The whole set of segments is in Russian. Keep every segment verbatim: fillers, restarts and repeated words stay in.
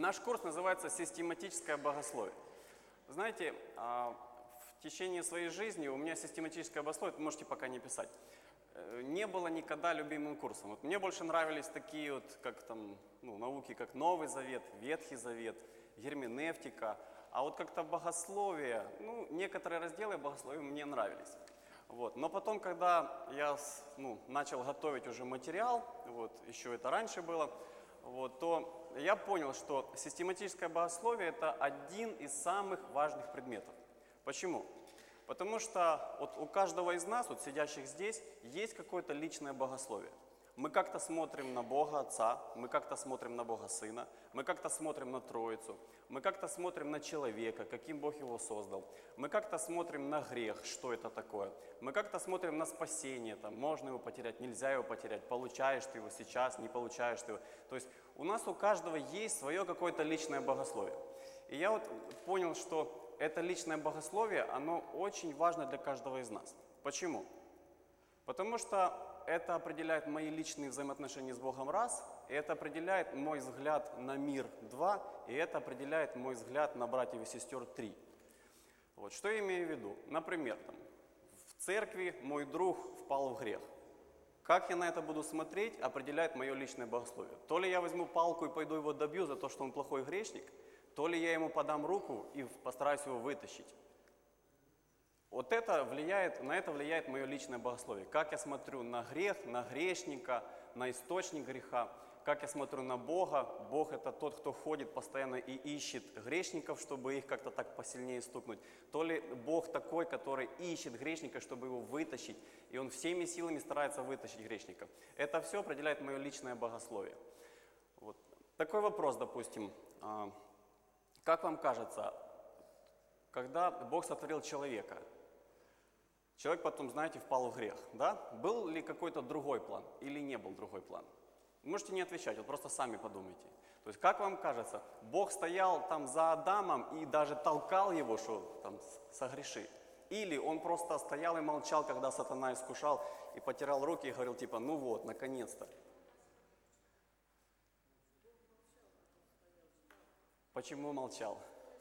Наш курс называется «Систематическое богословие». Знаете, в течение своей жизни у меня систематическое богословие, можете пока не писать, не было никогда любимым курсом. Вот мне больше нравились такие вот, как там, ну, науки, как Новый Завет, Ветхий Завет, герменевтика. А вот как-то богословие, ну, некоторые разделы богословия мне нравились. Вот. Но потом, когда я ну, начал готовить уже материал, вот, еще это раньше было, вот, то я понял, что систематическое богословие – это один из самых важных предметов. Почему? Потому что вот у каждого из нас, вот сидящих здесь, есть какое-то личное богословие. Мы как-то смотрим на Бога Отца, мы как-то смотрим на Бога Сына, мы как-то смотрим на Троицу, мы как-то смотрим на человека, каким Бог его создал, мы как-то смотрим на грех, что это такое, мы как-то смотрим на спасение, там, можно его потерять, нельзя его потерять, получаешь ты его сейчас, не получаешь ты его. То есть у нас у каждого есть свое какое-то личное богословие. И я вот понял, что это личное богословие, оно очень важно для каждого из нас. Почему? Потому что это определяет мои личные взаимоотношения с Богом раз, и это определяет мой взгляд на мир два, и это определяет мой взгляд на братьев и сестер три. Вот, что я имею в виду? Например, там, в церкви мой друг впал в грех. Как я на это буду смотреть, определяет мое личное богословие. То ли я возьму палку и пойду его добью за то, что он плохой грешник, то ли я ему подам руку и постараюсь его вытащить. Вот это влияет, на это влияет мое личное богословие. Как я смотрю на грех, на грешника, на источник греха, как я смотрю на Бога. Бог – это тот, кто ходит постоянно и ищет грешников, чтобы их как-то так посильнее стукнуть. То ли Бог такой, который ищет грешника, чтобы его вытащить, и он всеми силами старается вытащить грешника. Это все определяет мое личное богословие. Вот. Такой вопрос, допустим. Как вам кажется, когда Бог сотворил человека, человек потом, знаете, впал в грех, да? Был ли какой-то другой план или не был другой план? Можете не отвечать, вот просто сами подумайте. То есть, как вам кажется, Бог стоял там за Адамом и даже толкал его, что там согреши? Или он просто стоял и молчал, когда сатана искушал, и потирал руки и говорил типа, ну вот, наконец-то. Почему молчал?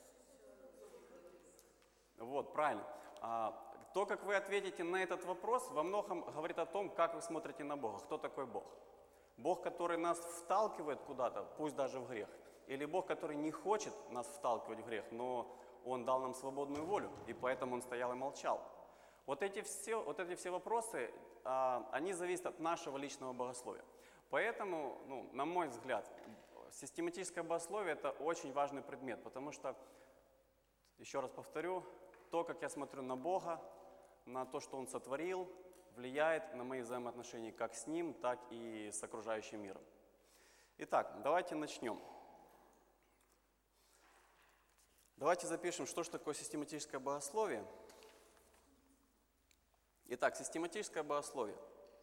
Вот, правильно. То, как вы ответите на этот вопрос, во многом говорит о том, как вы смотрите на Бога. Кто такой Бог? Бог, который нас вталкивает куда-то, пусть даже в грех. Или Бог, который не хочет нас вталкивать в грех, но Он дал нам свободную волю, и поэтому Он стоял и молчал. Вот эти все, вот эти все вопросы, они зависят от нашего личного богословия. Поэтому, ну, на мой взгляд, систематическое богословие – это очень важный предмет, потому что, еще раз повторю, то, как я смотрю на Бога, на то, что Он сотворил, влияет на мои взаимоотношения как с Ним, так и с окружающим миром. Итак, давайте начнем. Давайте запишем, что же такое систематическое богословие. Итак, систематическое богословие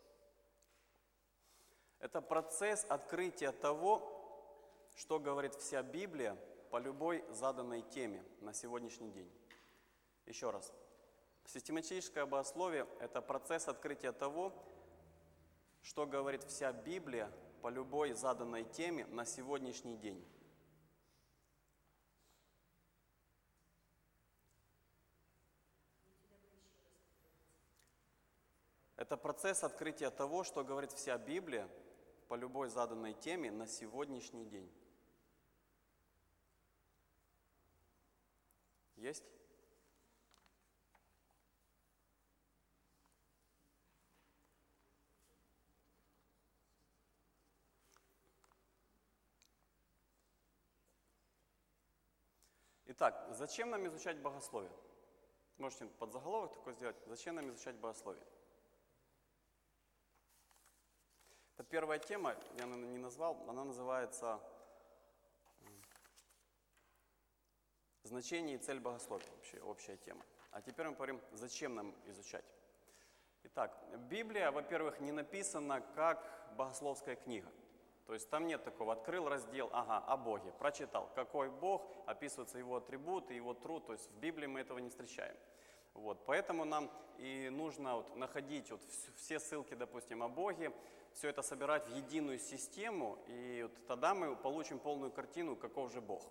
– это процесс открытия того, что говорит вся Библия по любой заданной теме на сегодняшний день. Еще раз. Систематическое богословие – это процесс открытия того, что говорит вся Библия по любой заданной теме на сегодняшний день. Это процесс открытия того, что говорит вся Библия по любой заданной теме на сегодняшний день. Есть? Итак, зачем нам изучать богословие? Можете подзаголовок такой сделать. Зачем нам изучать богословие? Это первая тема, я не назвал, она называется «Значение и цель богословия», вообще общая тема. А теперь мы поговорим, зачем нам изучать. Итак, Библия, во-первых, не написана как богословская книга. То есть там нет такого, открыл раздел, ага, о Боге, прочитал, какой Бог, описываются Его атрибуты, Его труд, то есть в Библии мы этого не встречаем. Вот, поэтому нам и нужно вот находить вот все ссылки, допустим, о Боге, все это собирать в единую систему, и вот тогда мы получим полную картину, каков же Бог.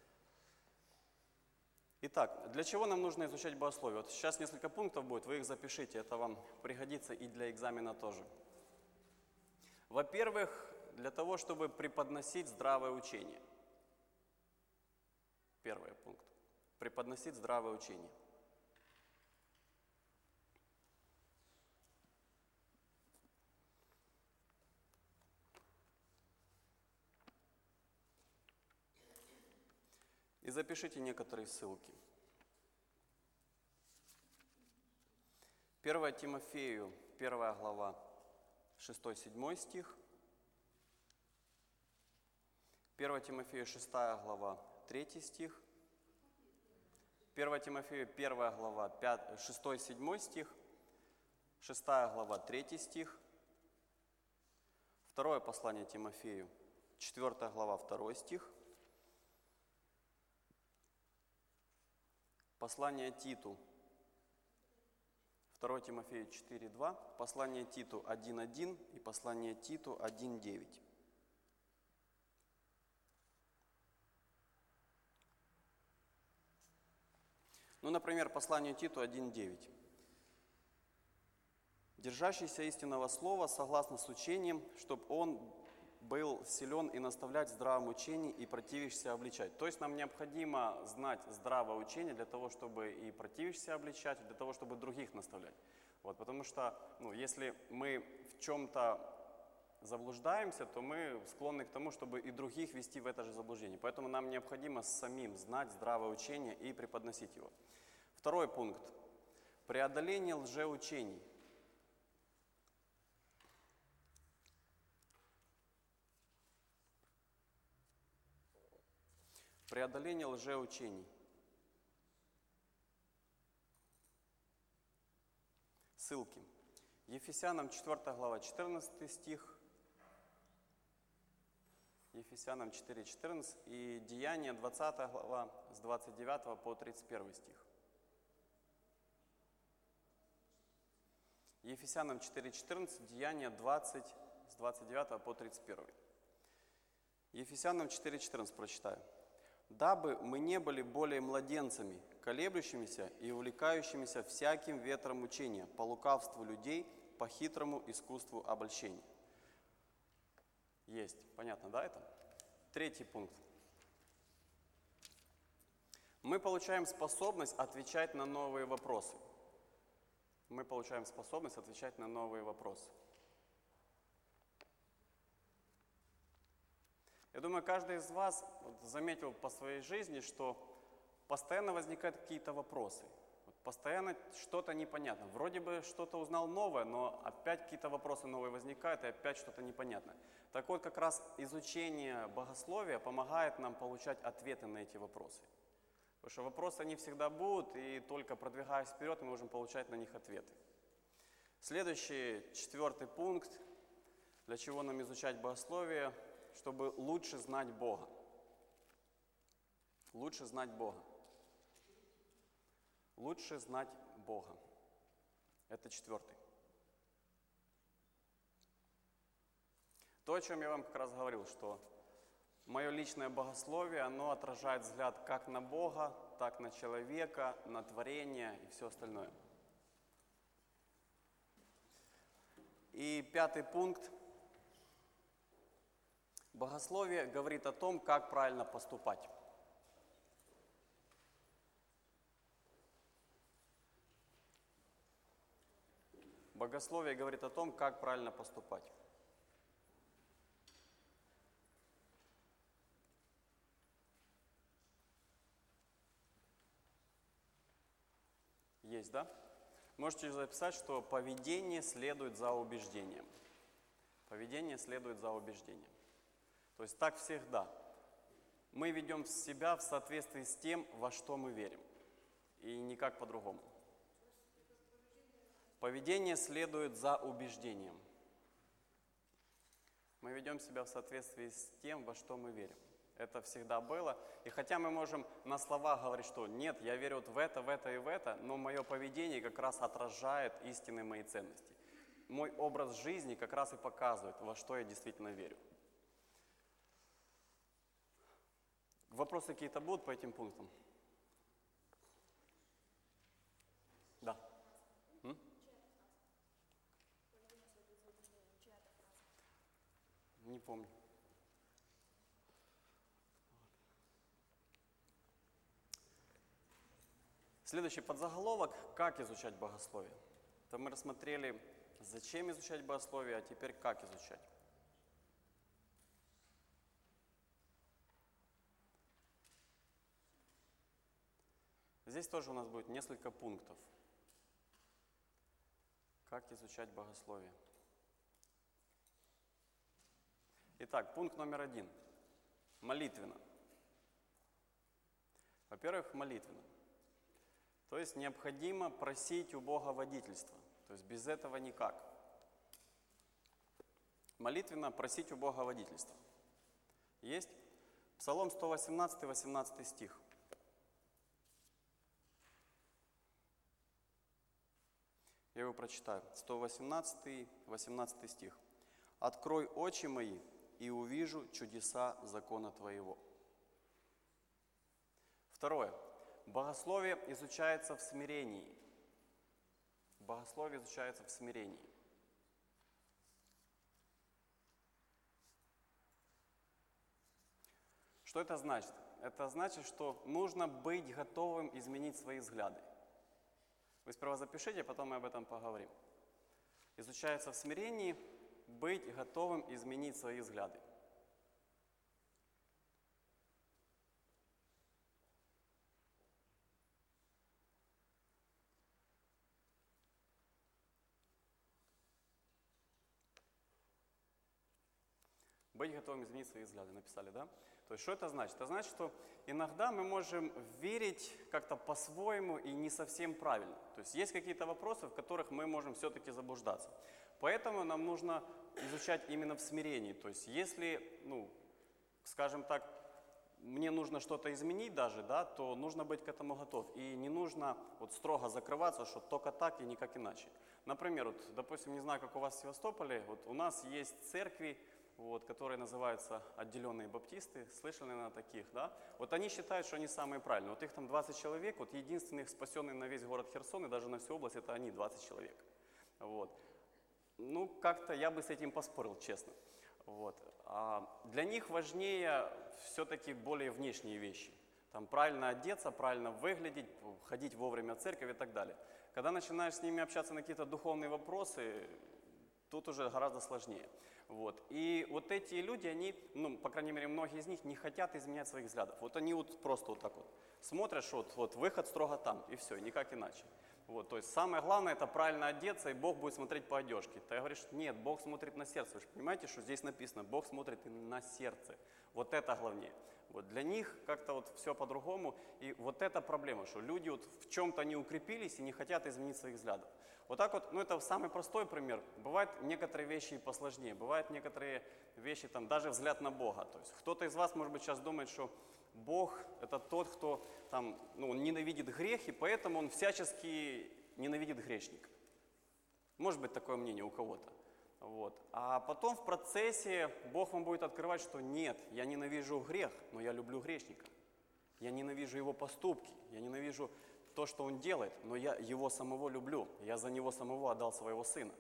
Итак, для чего нам нужно изучать богословие? Вот сейчас несколько пунктов будет, вы их запишите, это вам пригодится и для экзамена тоже. Во-первых, для того, чтобы преподносить здравое учение. Первый пункт. Преподносить здравое учение. И запишите некоторые ссылки. первое Тимофею, первая глава, шестой-седьмой стих. первое Тимофею, шестая глава, третий стих. первое Тимофею, первая глава, шестой-седьмой стих. шестая глава, третий стих. Второе послание Тимофею, четвёртая глава, второй стих. Послание Титу, второе Тимофею четыре два, послание Титу один один и послание Титу один девять. Ну, например, послание Титу один девять. «Держащийся истинного слова, согласно с учением, чтобы он был силен и наставлять в здравом учении и противящихся обличать». То есть нам необходимо знать здравое учение для того, чтобы и противящихся обличать, и для того, чтобы других наставлять. Вот, потому что, ну, если мы в чем-то заблуждаемся, то мы склонны к тому, чтобы и других вести в это же заблуждение. Поэтому нам необходимо самим знать здравое учение и преподносить его. Второй пункт. Преодоление лжеучений. Преодоление лжеучений. Ссылки. Ефесянам четвёртая глава, четырнадцатый стих. Ефесянам четыре четырнадцать и Деяния двадцатая глава с двадцать девятого по тридцать первый стих. Ефесянам четыре четырнадцать, Деяния двадцать с двадцать девятого по тридцать первый. Ефесянам четыре четырнадцать прочитаю. «Дабы мы не были более младенцами, колеблющимися и увлекающимися всяким ветром учения, по лукавству людей, по хитрому искусству обольщения». Есть. Понятно, да, это? Третий пункт. Мы получаем способность отвечать на новые вопросы. Мы получаем способность отвечать на новые вопросы. Я думаю, каждый из вас заметил по своей жизни, что постоянно возникают какие-то вопросы. Постоянно что-то непонятно. Вроде бы что-то узнал новое, но опять какие-то вопросы новые возникают, и опять что-то непонятно. Так вот, как раз изучение богословия помогает нам получать ответы на эти вопросы. Потому что вопросы, они всегда будут, и только продвигаясь вперед, мы можем получать на них ответы. Следующий, четвертый пункт, для чего нам изучать богословие, чтобы лучше знать Бога. Лучше знать Бога. Лучше знать Бога. Это четвертый. То, о чем я вам как раз говорил, что мое личное богословие, оно отражает взгляд как на Бога, так на человека, на творение и все остальное. И пятый пункт. Богословие говорит о том, как правильно поступать. Богословие говорит о том, как правильно поступать. Есть, да? Можете записать, что поведение следует за убеждением. Поведение следует за убеждением. То есть так всегда. Мы ведем себя в соответствии с тем, во что мы верим. И никак по-другому. Поведение следует за убеждением. Мы ведем себя в соответствии с тем, во что мы верим. Это всегда было. И хотя мы можем на словах говорить, что нет, я верю вот в это, в это и в это, но мое поведение как раз отражает истинные мои ценности. мой образ жизни как раз и показывает, во что я действительно верю. Вопросы какие-то будут по этим пунктам? Да. М? Не помню. Следующий подзаголовок – как изучать богословие. То мы рассмотрели, зачем изучать богословие, а теперь как изучать. Здесь тоже у нас будет несколько пунктов. Как изучать богословие. Итак, пункт номер один. Молитвенно. Во-первых, молитвенно. То есть необходимо просить у Бога водительства. То есть без этого никак. Молитвенно просить у Бога водительства. Есть? Псалом сто восемнадцать, восемнадцатый стих. Я его прочитаю. сто восемнадцать, восемнадцатый стих. «Открой очи мои, и увижу чудеса закона Твоего». Второе. Богословие изучается в смирении. Богословие изучается в смирении. Что это значит? Это значит, что нужно быть готовым изменить свои взгляды. Вы сперва запишите, потом мы об этом поговорим. Изучается в смирении, быть готовым изменить свои взгляды. Быть готовым изменить свои взгляды, написали, да? То есть, что это значит? Это значит, что иногда мы можем верить как-то по-своему и не совсем правильно. То есть, есть какие-то вопросы, в которых мы можем все-таки заблуждаться. Поэтому нам нужно изучать именно в смирении. То есть, если, ну, скажем так, мне нужно что-то изменить даже, да, то нужно быть к этому готов. И не нужно вот строго закрываться, что только так и никак иначе. Например, вот, допустим, не знаю, как у вас в Севастополе, вот у нас есть церкви, вот, которые называются отделенные баптисты, слышали, наверное, таких, да? Вот они считают, что они самые правильные. Вот их там двадцать человек, вот единственных спасенных на весь город Херсон и даже на всю область, это они, двадцать человек. Вот. Ну, как-то я бы с этим поспорил, честно. Вот. А для них важнее все-таки более внешние вещи. Там правильно одеться, правильно выглядеть, ходить вовремя в церковь и так далее. Когда начинаешь с ними общаться на какие-то духовные вопросы, тут уже гораздо сложнее. Вот. И вот эти люди, они, ну, по крайней мере, многие из них не хотят изменять своих взглядов. Вот они вот просто вот так вот смотрят, что вот, вот выход строго там, и все, никак иначе. Вот, то есть самое главное — это правильно одеться, и Бог будет смотреть по одежке. Ты говоришь, нет, Бог смотрит на сердце. Вы же понимаете, что здесь написано, Бог смотрит на сердце. Вот это главнее. Вот для них как-то вот все по-другому. И вот эта проблема, что люди вот в чем-то не укрепились и не хотят изменить своих взглядов. Вот так вот, ну это самый простой пример. Бывают некоторые вещи и посложнее. Бывают некоторые вещи, там, даже взгляд на Бога. То есть кто-то из вас, может быть, сейчас думает, что Бог – это тот, кто там, ну, ненавидит грех, и поэтому Он всячески ненавидит грешника. Может быть такое мнение у кого-то. Вот. А потом в процессе Бог вам будет открывать, что нет, я ненавижу грех, но я люблю грешника. Я ненавижу его поступки, я ненавижу то, что он делает, но я его самого люблю, я за него самого отдал своего сына.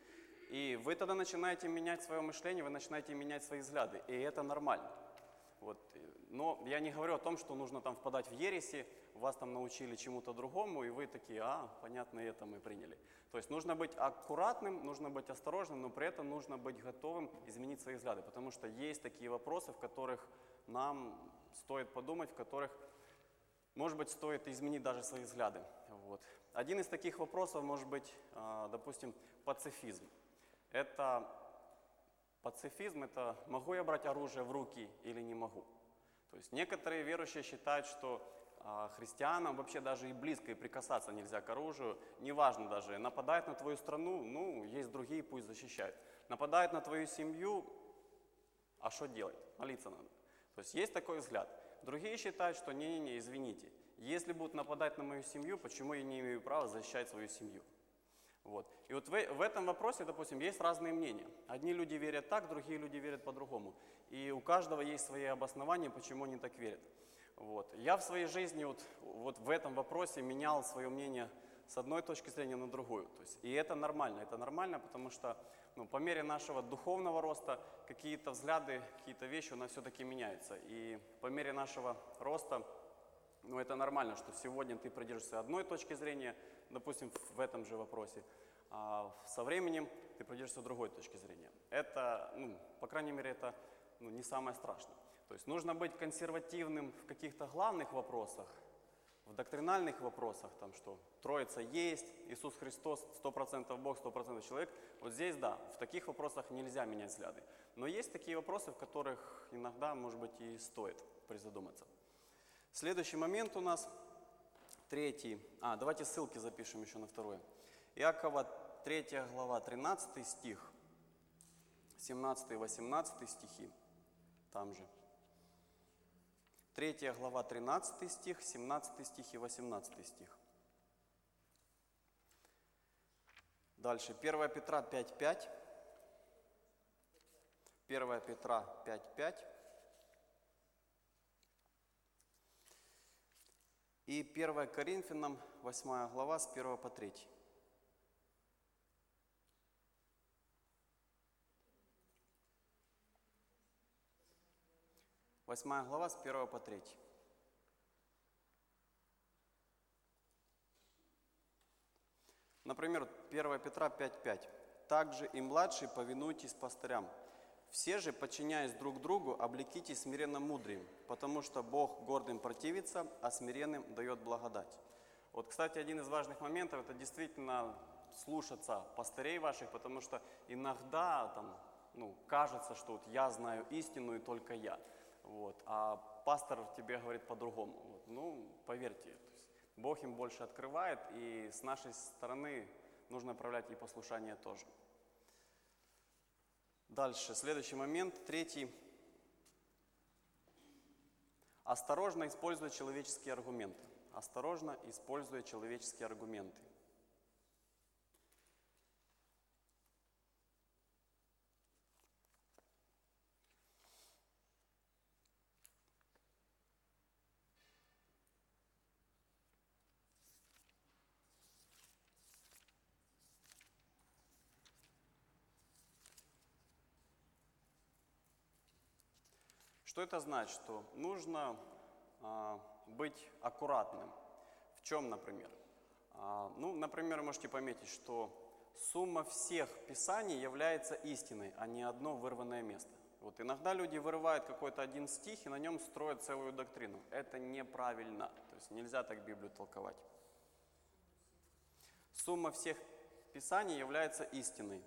И вы тогда начинаете менять свое мышление, вы начинаете менять свои взгляды, и это нормально. Вот. Но я не говорю о том, что нужно там впадать в ереси, вас там научили чему-то другому, и вы такие, а, понятно, это мы приняли. То есть нужно быть аккуратным, нужно быть осторожным, но при этом нужно быть готовым изменить свои взгляды, потому что есть такие вопросы, в которых нам стоит подумать, в которых, может быть, стоит изменить даже свои взгляды. Вот. Один из таких вопросов может быть, допустим, пацифизм. Это пацифизм – это могу я брать оружие в руки или не могу. То есть некоторые верующие считают, что а, христианам вообще даже и близко и прикасаться нельзя к оружию. Неважно даже, нападает на твою страну, ну, есть другие, пусть защищают. Нападает на твою семью, а что делать? Молиться надо. То есть есть такой взгляд. Другие считают, что не-не-не, извините, если будут нападать на мою семью, почему я не имею права защищать свою семью? Вот. И вот в, в этом вопросе, допустим, есть разные мнения. Одни люди верят так, другие люди верят по-другому. И у каждого есть свои обоснования, почему они так верят. Вот. Я в своей жизни вот, вот в этом вопросе менял свое мнение с одной точки зрения на другую. То есть, и это нормально. Это нормально, потому что ну, по мере нашего духовного роста какие-то взгляды, какие-то вещи у нас все-таки меняются. И по мере нашего роста, ну, это нормально, что сегодня ты придерживаешься одной точки зрения, допустим, в этом же вопросе, а со временем ты придерживаешься другой точки зрения. Это, ну, по крайней мере, это ну, не самое страшное. То есть нужно быть консервативным в каких-то главных вопросах, в доктринальных вопросах, там, что Троица есть, Иисус Христос сто процентов Бог, сто процентов человек. Вот здесь, да, в таких вопросах нельзя менять взгляды. Но есть такие вопросы, в которых иногда, может быть, и стоит призадуматься. Следующий момент у нас, третий. А, давайте ссылки запишем еще на второе. Иакова третья глава, тринадцатый стих, семнадцатый, восемнадцатый стихи, там же. третья глава, тринадцатый стих, семнадцатый стих и восемнадцатый стих. Дальше, первое Петра пять пять. первое Петра пять пять. И первое Коринфянам, восьмая глава, с первого по третий. Восьмая глава, с первого по третий. Например, первое Петра пять пять. «Также и младшие повинуйтесь пастырям. Все же, подчиняясь друг другу, облекитесь смиренно мудрием, потому что Бог гордым противится, а смиренным дает благодать». Вот, кстати, один из важных моментов – это действительно слушаться пастырей ваших, потому что иногда там, ну, кажется, что вот я знаю истину и только я, вот, а пастор тебе говорит по-другому. Вот, ну, поверьте, то есть Бог им больше открывает, и с нашей стороны нужно проявлять и послушание тоже. Дальше, следующий момент, третий. Осторожно используя человеческие аргументы. Осторожно используя человеческие аргументы. Что это значит? Что нужно а, быть аккуратным. В чем, например? А, ну, например, можете пометить, что сумма всех писаний является истиной, а не одно вырванное место. Вот иногда люди вырывают какой-то один стих и на нем строят целую доктрину. Это неправильно. То есть нельзя так Библию толковать. Сумма всех писаний является истиной.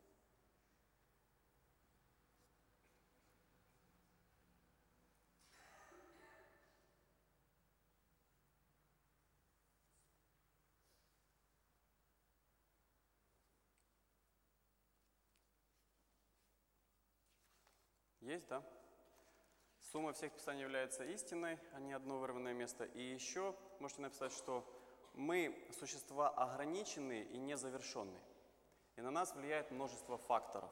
Есть, да? Сумма всех писаний является истиной, а не одно вырванное место. И еще можете написать, что мы существа ограниченные и незавершенные. И на нас влияет множество факторов.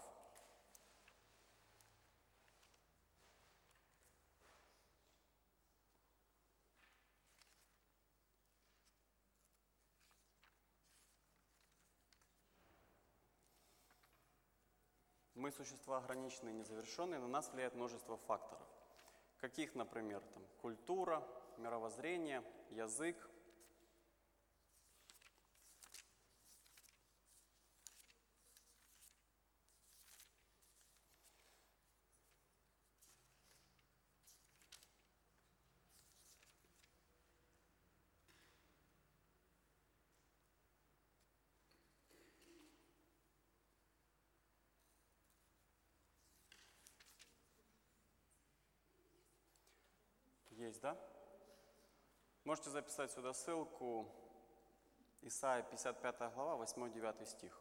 Мы существа ограниченные и незавершенные, на нас влияет множество факторов. Каких, например, там, культура, мировоззрение, язык. Есть, да? Можете записать сюда ссылку Исайя пятьдесят пятая глава, восьмой-девятый стих.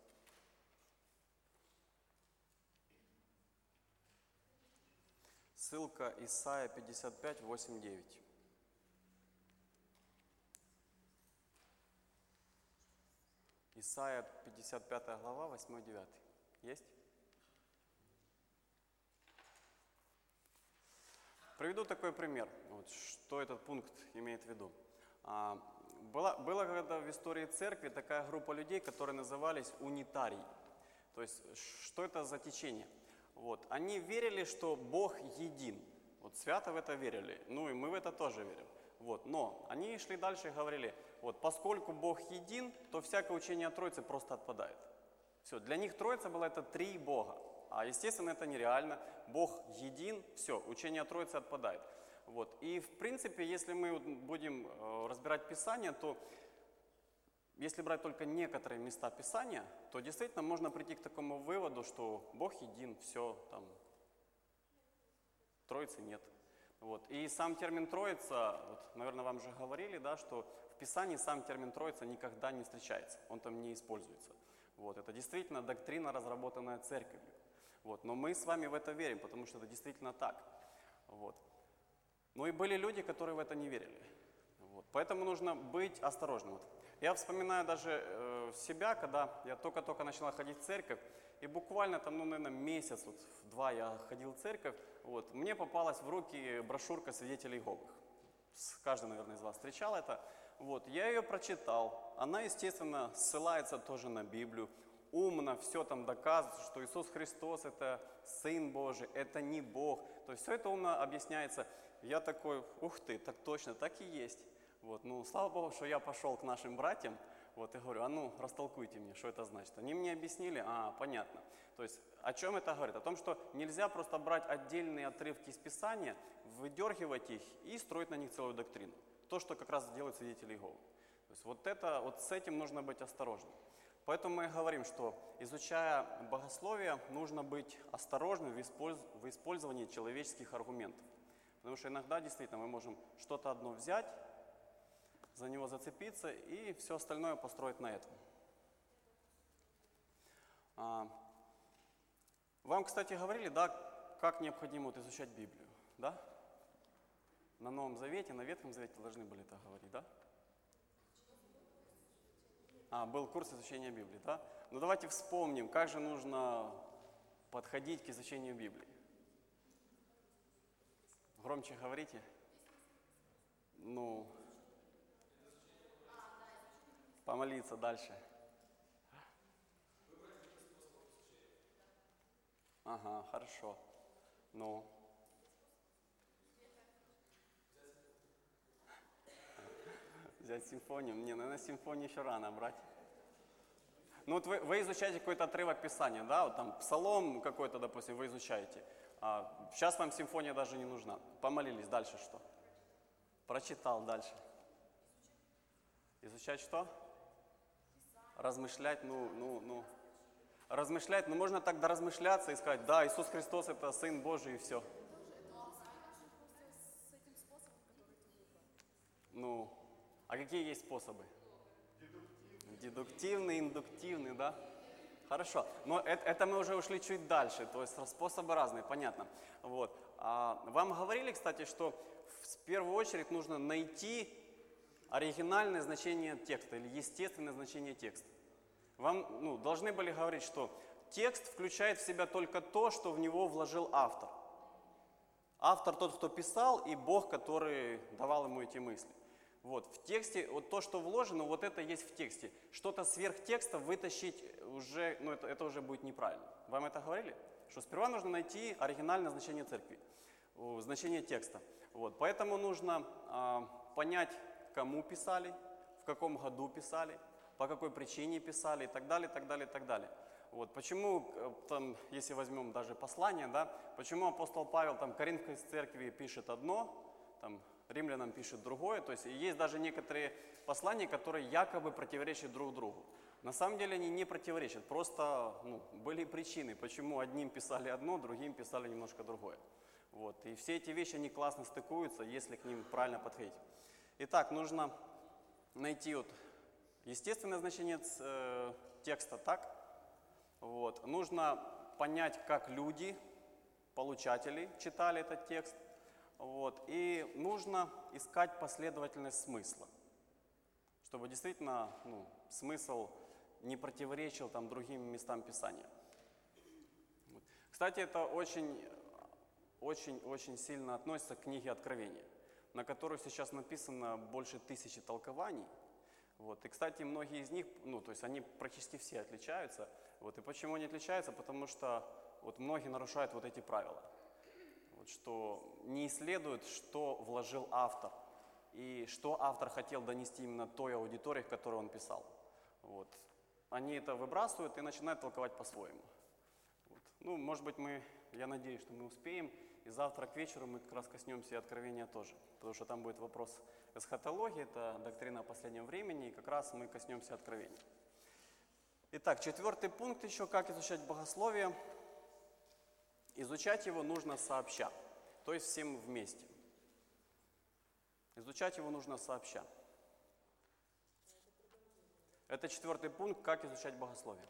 Ссылка Исайя пятьдесят пять, восемь, девять. Исайя пятьдесят пятая глава, восьмой-девятый. Есть? Приведу такой пример, вот, что этот пункт имеет в виду. А, была, была когда в истории церкви такая группа людей, которые назывались унитарии. То есть, что это за течение? Вот, они верили, что Бог един. Вот свято в это верили, ну и мы в это тоже верим. Вот, но они шли дальше и говорили, вот, поскольку Бог един, то всякое учение о Троице просто отпадает. Все, для них Троица была это три Бога. А естественно это нереально. Бог един, все, учение о Троице отпадает. Вот. И в принципе, если мы будем э, разбирать Писание, то если брать только некоторые места Писания, то действительно можно прийти к такому выводу, что Бог един, все, там, Троицы нет. Вот. И сам термин Троица, вот, наверное, вам же говорили, да, что в Писании сам термин Троица никогда не встречается, он там не используется. Вот. Это действительно доктрина, разработанная церковью. Вот. Но мы с вами в это верим, потому что это действительно так. Вот. Ну и были люди, которые в это не верили. Вот. Поэтому нужно быть осторожным. Вот. Я вспоминаю даже э, себя, когда я только-только начала ходить в церковь, и буквально там, ну, наверное, месяц, вот, два я ходил в церковь, вот, мне попалась в руки брошюрка свидетелей Иеговых. Каждый, наверное, из вас встречал это. Вот, я ее прочитал. Она, естественно, ссылается тоже на Библию. Умно все там доказывает, что Иисус Христос – это Сын Божий, это не Бог. То есть все это умно объясняется. Я такой, ух ты, так точно, так и есть. Вот, ну, слава Богу, что я пошел к нашим братьям, вот, и говорю, а ну, растолкуйте мне, что это значит. Они мне объяснили, а, понятно. То есть, о чем это говорит? О том, что нельзя просто брать отдельные отрывки из Писания, выдергивать их и строить на них целую доктрину. То, что как раз делают свидетели Иеговы. То есть, вот, это, вот с этим нужно быть осторожным. Поэтому мы говорим, что, изучая богословие, нужно быть осторожным в, использ... в использовании человеческих аргументов. Потому что иногда, действительно, мы можем что-то одно взять, за него зацепиться и все остальное построить на этом. А, вам, кстати, говорили, да, как необходимо вот изучать Библию, да? На Новом Завете, на Ветхом Завете должны были это говорить, да? А, был курс изучения Библии, да? Ну давайте вспомним, как же нужно подходить к изучению Библии. Громче говорите. Ну, помолиться дальше. Ага, хорошо. Ну. Взять симфонию? Не, наверное, симфонию еще рано брать. Ну вот вы, вы изучаете какой-то отрывок Писания, да, вот там псалом какой-то, допустим, вы изучаете. А сейчас вам симфония даже не нужна. Помолились, дальше что? Прочитал, дальше. Изучать что? Размышлять, ну, ну, ну. Размышлять, ну можно так доразмышляться и сказать, да, Иисус Христос это Сын Божий и все. Ну, а какие есть способы? Дедуктивный, индуктивный, да? Хорошо, но это, это мы уже ушли чуть дальше, то есть способы разные, понятно. Вот. А вам говорили, кстати, что в первую очередь нужно найти оригинальное значение текста или естественное значение текста. Вам ну, должны были говорить, что текст включает в себя только то, что в него вложил автор. Автор тот, кто писал, и Бог, который давал ему эти мысли. Вот, в тексте, вот то, что вложено, вот это есть в тексте. Что-то сверх текста вытащить уже, ну это, это уже будет неправильно. Вам это говорили? Что сперва нужно найти оригинальное значение церкви, значение текста. Вот, поэтому нужно э, понять, кому писали, в каком году писали, по какой причине писали и так далее, и так далее, и так далее. Вот, почему, там, если возьмем даже послание, да, почему апостол Павел там Коринфской церкви пишет одно, там, римлянам пишет другое, то есть есть даже некоторые послания, которые якобы противоречат друг другу. На самом деле они не противоречат, просто ну, были причины, почему одним писали одно, другим писали немножко другое. Вот, и все эти вещи, они классно стыкуются, если к ним правильно подходить. Итак, нужно найти вот естественное значение э, текста, так? Вот. Нужно понять, как люди, получатели, читали этот текст. Вот. И нужно искать последовательность смысла, чтобы действительно ну, смысл не противоречил там другим местам Писания. Вот. Кстати, это очень, очень, очень сильно относится к книге Откровения, на которую сейчас написано больше тысячи толкований. Вот. И, кстати, многие из них, ну, то есть они практически все отличаются. Вот. И почему они отличаются? Потому что вот многие нарушают вот эти правила. Вот, что не исследуют, что вложил автор, и что автор хотел донести именно той аудитории, к которой он писал. Вот. Они это выбрасывают и начинают толковать по-своему. Вот. Ну, может быть, мы, я надеюсь, что мы успеем, и завтра к вечеру мы как раз коснемся и Откровения тоже, потому что там будет вопрос эсхатологии, это доктрина последнего времени, и как раз мы коснемся Откровения. Итак, четвертый пункт еще, как изучать богословие. Изучать его нужно сообща, то есть всем вместе. Изучать его нужно сообща. Это четвертый пункт, как изучать богословие.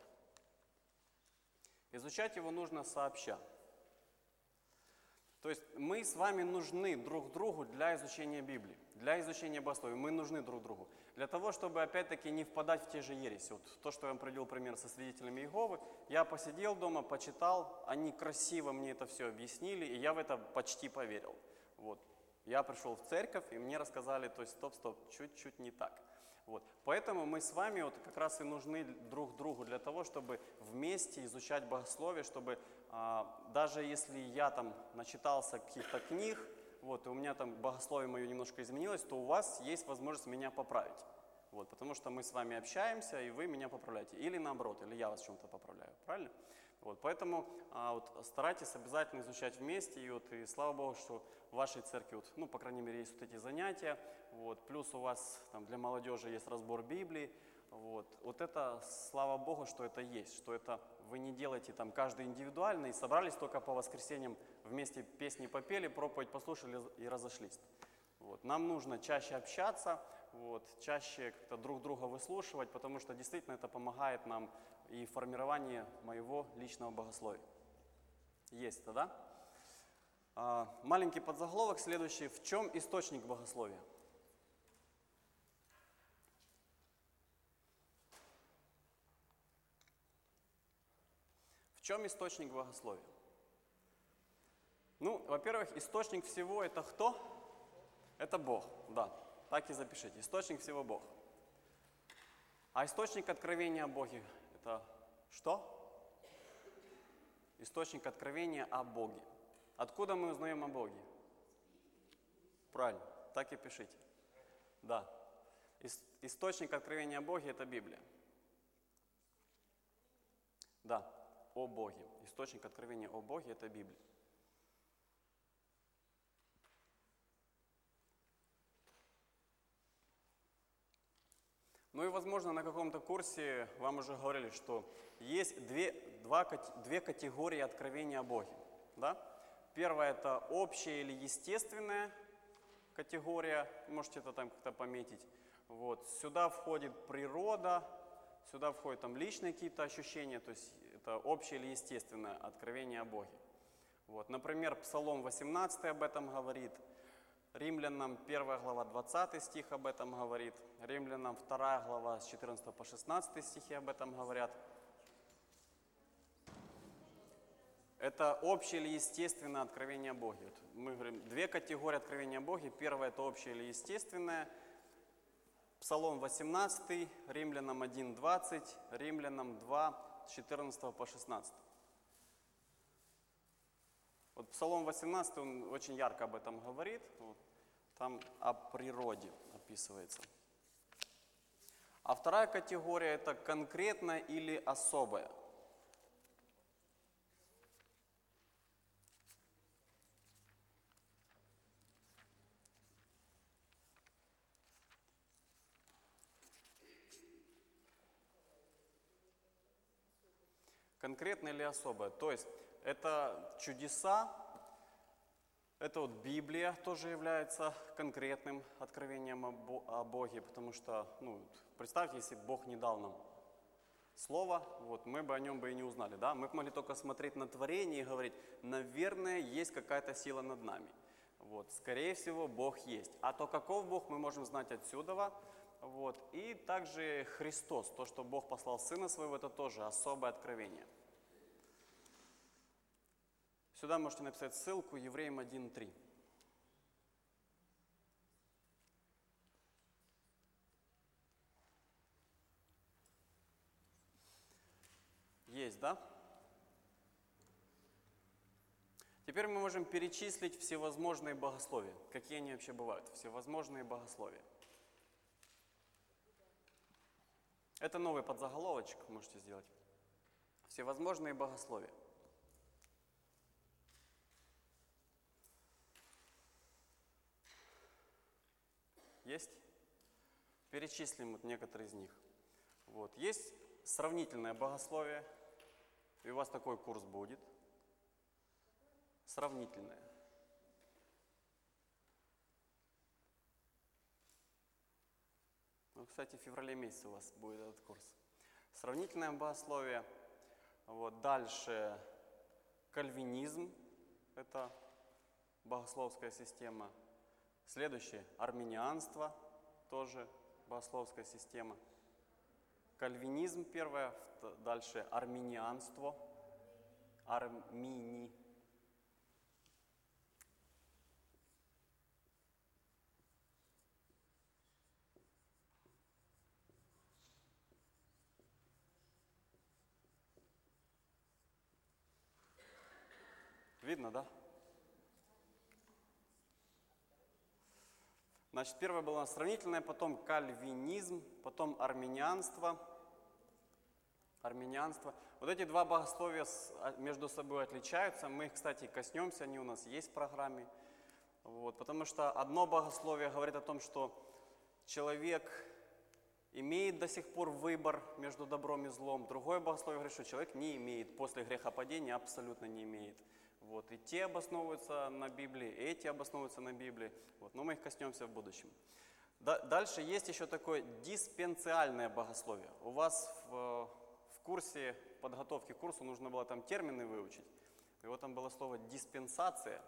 Изучать его нужно сообща. То есть мы с вами нужны друг другу для изучения Библии, для изучения богословия. Мы нужны друг другу. Для того, чтобы опять-таки не впадать в те же ереси. Вот то, что я вам привел пример со свидетелями Иеговы. Я посидел дома, почитал, они красиво мне это все объяснили, и я в это почти поверил. Вот. Я пришел в церковь, и мне рассказали, то есть стоп-стоп, чуть-чуть не так. Вот. Поэтому мы с вами вот как раз и нужны друг другу для того, чтобы вместе изучать богословие, чтобы а, даже если я там начитался каких-то книг, вот, и у меня там богословие мое немножко изменилось, то у вас есть возможность меня поправить. Вот, потому что мы с вами общаемся, и вы меня поправляете. Или наоборот, или я вас в чем-то поправляю. Правильно? Вот, поэтому а, вот, старайтесь обязательно изучать вместе. И, вот, и слава Богу, что в вашей церкви, вот, ну, по крайней мере, есть вот эти занятия. Вот, плюс у вас там, для молодежи есть разбор Библии. Вот, вот это, слава Богу, что это есть. Что это вы не делаете там каждый индивидуально и собрались только по воскресеньям вместе песни попели, проповедь послушали и разошлись. Вот, нам нужно чаще общаться, вот, чаще как-то друг друга выслушивать, потому что действительно это помогает нам и в формировании моего личного богословия. Есть это, да? А, маленький подзаголовок следующий. В чем источник богословия? В чем источник богословия? Ну, во-первых, источник всего это кто? Это Бог, да. Так и запишите. Источник всего Бог. А источник откровения о Боге – это что? Источник откровения о Боге. Откуда мы узнаем о Боге? Правильно, так и пишите. Да. Источник откровения о Боге – это Библия. Да, о Боге. Источник откровения о Боге – это Библия. Ну и, возможно, на каком-то курсе вам уже говорили, что есть две, два, две категории откровения о Боге. Да? Первая – это общая или естественная категория, можете это там как-то пометить. Вот. Сюда входит природа, сюда входят там личные какие-то ощущения, то есть это общее или естественное откровение о Боге. Вот. Например, Псалом восемнадцатый об этом говорит. Римлянам первая глава двадцатый стих об этом говорит. Римлянам вторая глава с четырнадцатого по шестнадцатый стихи об этом говорят. Это общее или естественное откровение о Боге. Вот мы говорим, две категории откровения о Боге. Первое – это общее или естественное. Псалом восемнадцатый, Римлянам один двадцать, Римлянам два с четырнадцатого по шестнадцатый. Вот Псалом восемнадцатый, он очень ярко об этом говорит. Вот, там о природе описывается. А вторая категория – это конкретное или особое. Конкретное или особое. То есть это чудеса, это вот Библия тоже является конкретным откровением о Боге, потому что, ну, представьте, если Бог не дал нам слово, вот, мы бы о нем бы и не узнали, да? Мы бы могли только смотреть на творение и говорить, наверное, есть какая-то сила над нами. Вот, скорее всего, Бог есть. А то, каков Бог, мы можем знать отсюда, Вот. И также Христос, то, что Бог послал Сына Своего, это тоже особое откровение. Сюда можете написать ссылку Евреям один три. Есть, да? Теперь мы можем перечислить всевозможные богословия. Какие они вообще бывают? Всевозможные богословия. Это новый подзаголовочек, можете сделать. Всевозможные богословия. Есть? Перечислим вот некоторые из них. Вот. Есть сравнительное богословие, и у вас такой курс будет. Сравнительное. Ну, кстати, в феврале месяце у вас будет этот курс. Сравнительное богословие. Вот. Дальше кальвинизм. Это богословская система. Следующее арминианство. Тоже богословская система. Кальвинизм первое. Дальше арминианство. Армини. Видно, да? Значит, первое было сравнительное, потом кальвинизм, потом арминианство. Арминианство. Вот эти два богословия между собой отличаются. Мы их, кстати, коснемся, они у нас есть в программе. Вот, потому что одно богословие говорит о том, что человек имеет до сих пор выбор между добром и злом. Другое богословие говорит, что человек не имеет, после грехопадения абсолютно не имеет. Вот, и те обосновываются на Библии, и эти обосновываются на Библии. Вот, но мы их коснемся в будущем. Да, дальше есть еще такое диспенсиальное богословие. У вас в, в курсе подготовки к курсу нужно было там термины выучить. И вот там было слово диспенсация,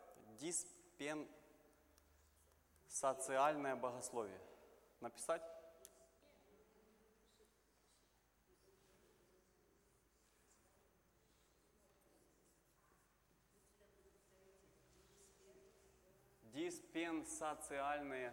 диспенсациальное богословие. Написать? Диспенсациальные.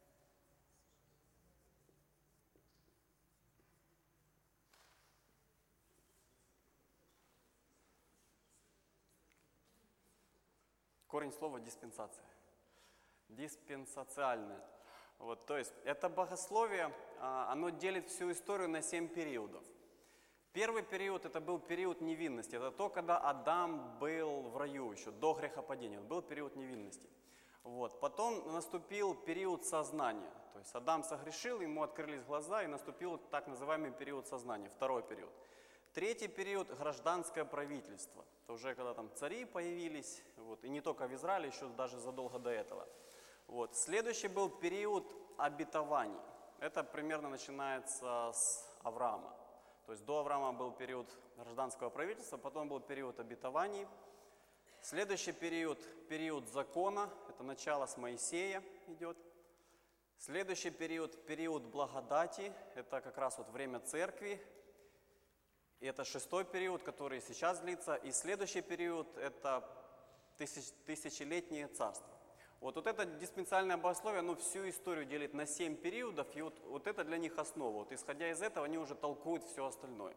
Корень слова диспенсация. Диспенсациальное. Вот, то есть это богословие, оно делит всю историю на семь периодов. Первый период это был период невинности. Это то, когда Адам был в раю еще, до грехопадения. Был период невинности. Вот. Потом наступил период сознания. То есть Адам согрешил, ему открылись глаза, и наступил так называемый период сознания, второй период. Третий период – гражданское правительство. Это уже когда там цари появились, вот, и не только в Израиле, еще даже задолго до этого. Вот. Следующий был период обетований. Это примерно начинается с Авраама. То есть до Авраама был период гражданского правительства, потом был период обетований. Следующий период – период закона, это начало с Моисея идет. Следующий период – период благодати, это как раз вот время церкви. И это шестой период, который сейчас длится. И следующий период – это тысяч, тысячелетнее царство. Вот, вот это диспенсиальное богословие, оно всю историю делит на семь периодов, и вот, вот это для них основа. Вот, исходя из этого, они уже толкуют все остальное.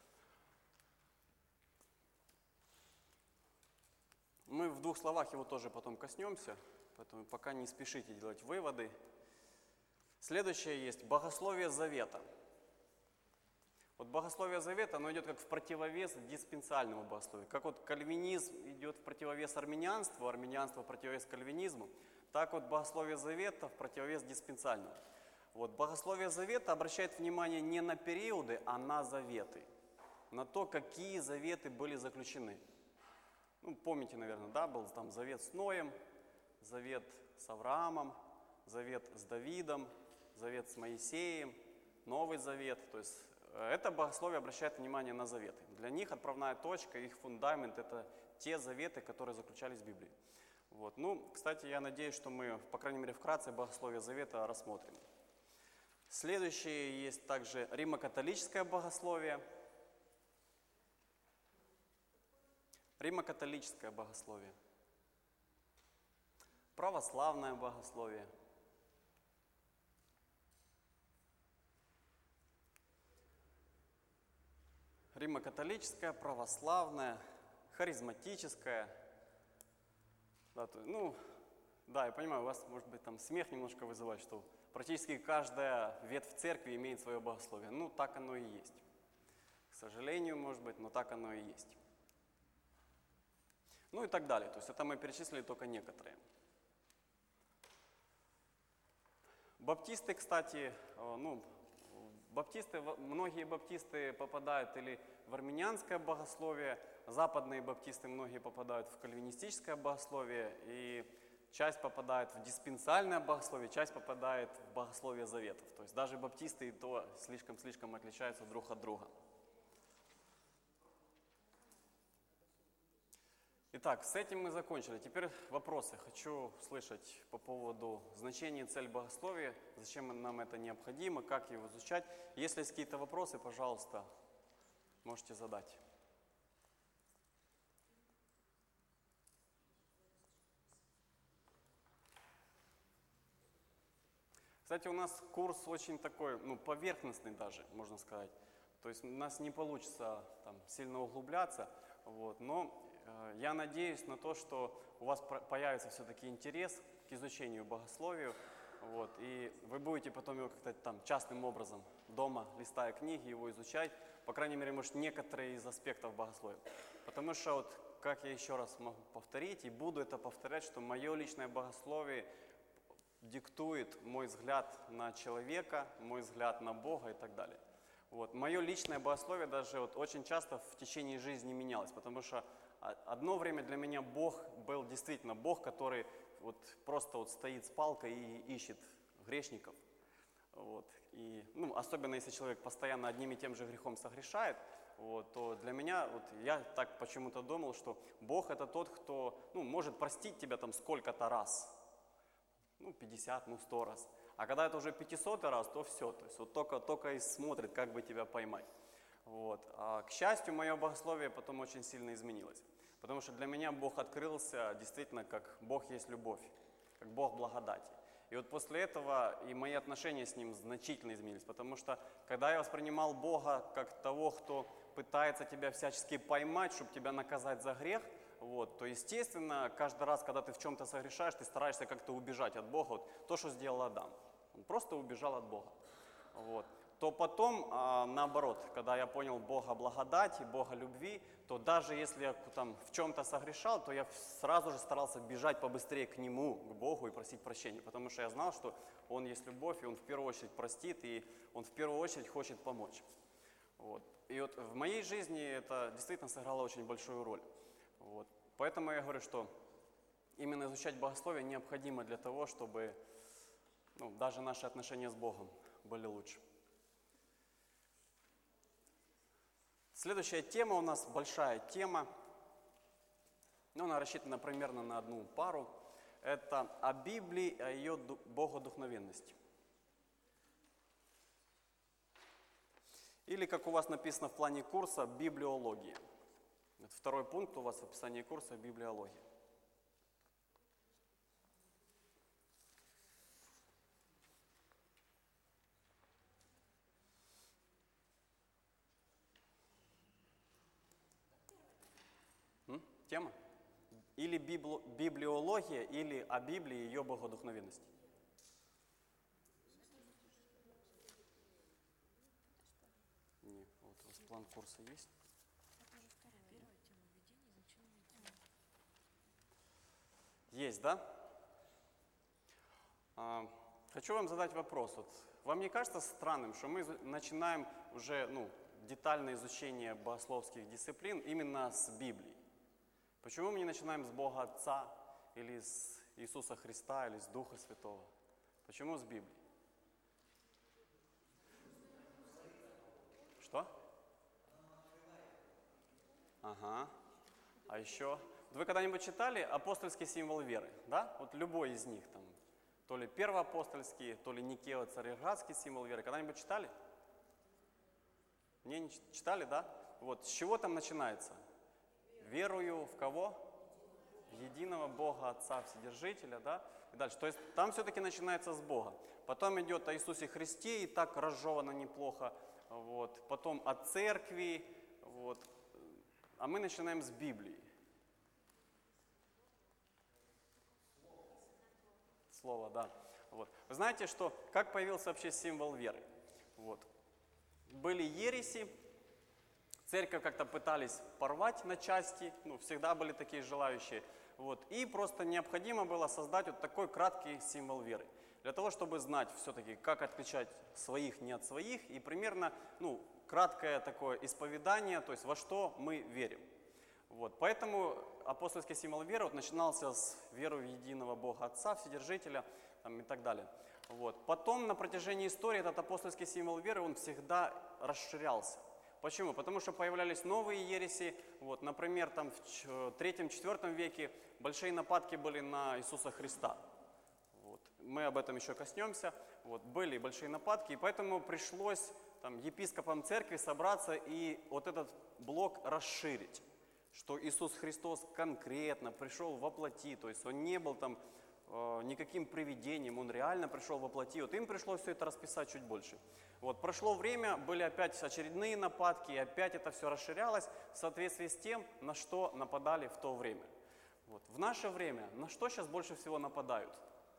Мы в двух словах его тоже потом коснемся, поэтому пока не спешите делать выводы. Следующее есть богословие завета. Вот богословие завета, оно идет как в противовес диспенсиальному богословию. Как вот кальвинизм идет в противовес арминианству, арминианство в противовес кальвинизму, так вот богословие завета в противовес диспенсиальному. Вот богословие завета обращает внимание не на периоды, а на заветы. На то, какие заветы были заключены. Ну, помните, наверное, да, был там завет с Ноем, завет с Авраамом, завет с Давидом, завет с Моисеем, Новый Завет. То есть это богословие обращает внимание на заветы. Для них отправная точка, их фундамент – это те заветы, которые заключались в Библии. Вот. Ну, кстати, я надеюсь, что мы, по крайней мере, вкратце богословие завета рассмотрим. Следующее есть также римо-католическое богословие. Римо-католическое богословие. Православное богословие. Римо-католическое, православное, харизматическое. Да, то, ну, да, я понимаю, у вас, может быть, там смех немножко вызывает, что практически каждая ветвь церкви имеет свое богословие. Ну, так оно и есть. К сожалению, может быть, но так оно и есть. Ну и так далее. То есть это мы перечислили только некоторые. Баптисты, кстати, ну, баптисты, многие баптисты попадают или в армянианское богословие, западные баптисты многие попадают в кальвинистическое богословие, и часть попадает в диспенсальное богословие, часть попадает в богословие заветов. То есть даже баптисты и то слишком-слишком отличаются друг от друга. Итак, с этим мы закончили. Теперь вопросы. Хочу слышать по поводу значения и цель богословия, зачем нам это необходимо, как его изучать. Если есть какие-то вопросы, пожалуйста, можете задать. Кстати, у нас курс очень такой, ну, поверхностный даже, можно сказать. То есть у нас не получится там сильно углубляться, вот, но э, я надеюсь на то, что у вас появится все-таки интерес к изучению богословию, вот, и вы будете потом его как-то там частным образом дома, листая книги, его изучать, по крайней мере, может, некоторые из аспектов богословия. Потому что, вот, как я еще раз могу повторить, и буду это повторять, что мое личное богословие диктует мой взгляд на человека, мой взгляд на Бога и так далее. Вот. Мое личное богословие даже вот очень часто в течение жизни менялось, потому что одно время для меня Бог был действительно Бог, который вот просто вот стоит с палкой и ищет грешников. Вот. И, ну, особенно если человек постоянно одним и тем же грехом согрешает, вот, то для меня, вот, я так почему-то думал, что Бог это тот, кто, ну, может простить тебя там сколько-то раз. Ну, пятьдесят, ну, сто раз. А когда это уже пятисотый раз, то все. То есть вот только, только и смотрит, как бы тебя поймать. Вот. А, к счастью, мое богословие потом очень сильно изменилось. Потому что для меня Бог открылся действительно как Бог есть любовь, как Бог благодати. И вот после этого и мои отношения с Ним значительно изменились. Потому что когда я воспринимал Бога как того, кто пытается тебя всячески поймать, чтобы тебя наказать за грех, вот, то, естественно, каждый раз, когда ты в чем-то согрешаешь, ты стараешься как-то убежать от Бога. Вот, то, что сделал Адам. Он просто убежал от Бога. Вот. То потом, а, наоборот, когда я понял Бога благодати, Бога любви, то даже если я там в чем-то согрешал, то я сразу же старался бежать побыстрее к Нему, к Богу и просить прощения. Потому что я знал, что Он есть любовь, и Он в первую очередь простит, и Он в первую очередь хочет помочь. Вот. И вот в моей жизни это действительно сыграло очень большую роль. Вот. Поэтому я говорю, что именно изучать богословие необходимо для того, чтобы, ну, даже наши отношения с Богом были лучше. Следующая тема у нас большая тема. Ну, она рассчитана примерно на одну пару. Это о Библии, о ее богодухновенности. Или, как у вас написано в плане курса, библиология. Это второй пункт у вас в описании курса библиология. М? Тема? Или библи... библиология, или о Библии и ее богодухновенности. Не, вот у вас план курса есть. Есть, да? А, хочу вам задать вопрос. Вот, вам не кажется странным, что мы начинаем уже, ну, детальное изучение богословских дисциплин именно с Библии? Почему мы не начинаем с Бога Отца, или с Иисуса Христа, или с Духа Святого? Почему с Библии? Что? Ага. А еще? Вы когда-нибудь читали апостольский символ веры? Да? Вот любой из них там. То ли первоапостольский, то ли Никео-Царьградский символ веры. Когда-нибудь читали? Не, не читали, да? Вот, с чего там начинается? Верую в кого? В единого Бога, Отца, Вседержителя, да? И дальше. То есть там все-таки начинается с Бога. Потом идет о Иисусе Христе, и так разжевано неплохо. Вот. Потом о церкви. Вот. А мы начинаем с Библии. Слово, да. Вот. Вы знаете, что как появился вообще символ веры? Вот. Были ереси, церковь как-то пытались порвать на части, ну, всегда были такие желающие. Вот. И просто необходимо было создать вот такой краткий символ веры. Для того, чтобы знать все-таки, как отличать своих не от своих, и примерно, ну, краткое такое исповедание, то есть во что мы верим. Вот. Поэтому апостольский символ веры вот начинался с веры в единого Бога Отца, Вседержителя там, и так далее. Вот. Потом на протяжении истории этот апостольский символ веры, он всегда расширялся. Почему? Потому что появлялись новые ереси. Вот, например, там в третьем-четвёртом веке большие нападки были на Иисуса Христа. Вот. Мы об этом еще коснемся. Вот, были большие нападки, и поэтому пришлось там, епископам церкви собраться и вот этот блок расширить. Что Иисус Христос конкретно пришел во плоти, то есть Он не был там э, никаким привидением, Он реально пришел во плоти. Вот им пришлось все это расписать чуть больше. Вот, прошло время, были опять очередные нападки, и опять это все расширялось в соответствии с тем, на что нападали в то время. Вот. В наше время на что сейчас больше всего нападают?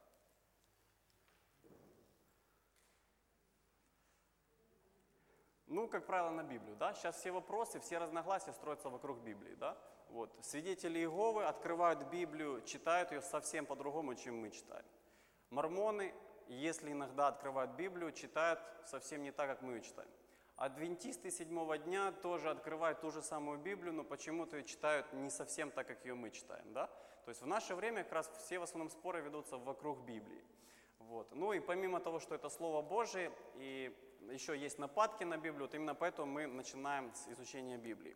Ну, как правило, на Библию, да? Сейчас все вопросы, все разногласия строятся вокруг Библии, да? Вот. Свидетели Иеговы открывают Библию, читают ее совсем по-другому, чем мы читаем. Мормоны, если иногда открывают Библию, читают совсем не так, как мы ее читаем. Адвентисты седьмого дня тоже открывают ту же самую Библию, но почему-то ее читают не совсем так, как ее мы читаем, да? То есть в наше время как раз все в основном споры ведутся вокруг Библии. Вот. Ну и помимо того, что это Слово Божие, и еще есть нападки на Библию, вот именно поэтому мы начинаем с изучения Библии.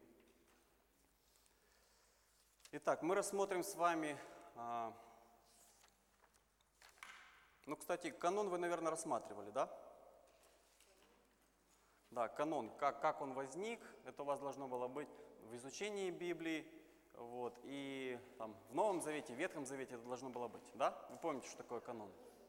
Итак, мы рассмотрим с вами, а, ну, кстати, канон вы, наверное, рассматривали, да? Да, канон, как, как он возник, это у вас должно было быть в изучении Библии, вот, и там, в Новом Завете, в Ветхом Завете это должно было быть, да? Вы помните, что такое канон?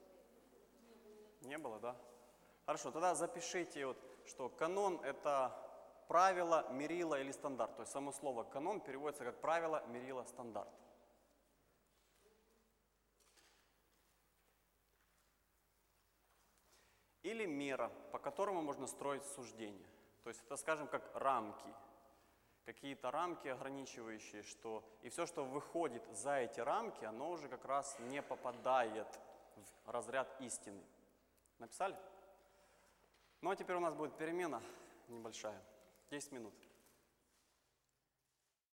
Не было, да? Хорошо, тогда запишите, вот, что канон – это правило, мерило или стандарт. То есть само слово канон переводится как правило, мерило, стандарт. Или мера, по которому можно строить суждение. То есть это, скажем, как рамки. Какие-то рамки ограничивающие, что и все, что выходит за эти рамки, оно уже как раз не попадает в разряд истины. Написали? Ну а теперь у нас будет перемена небольшая. десять минут.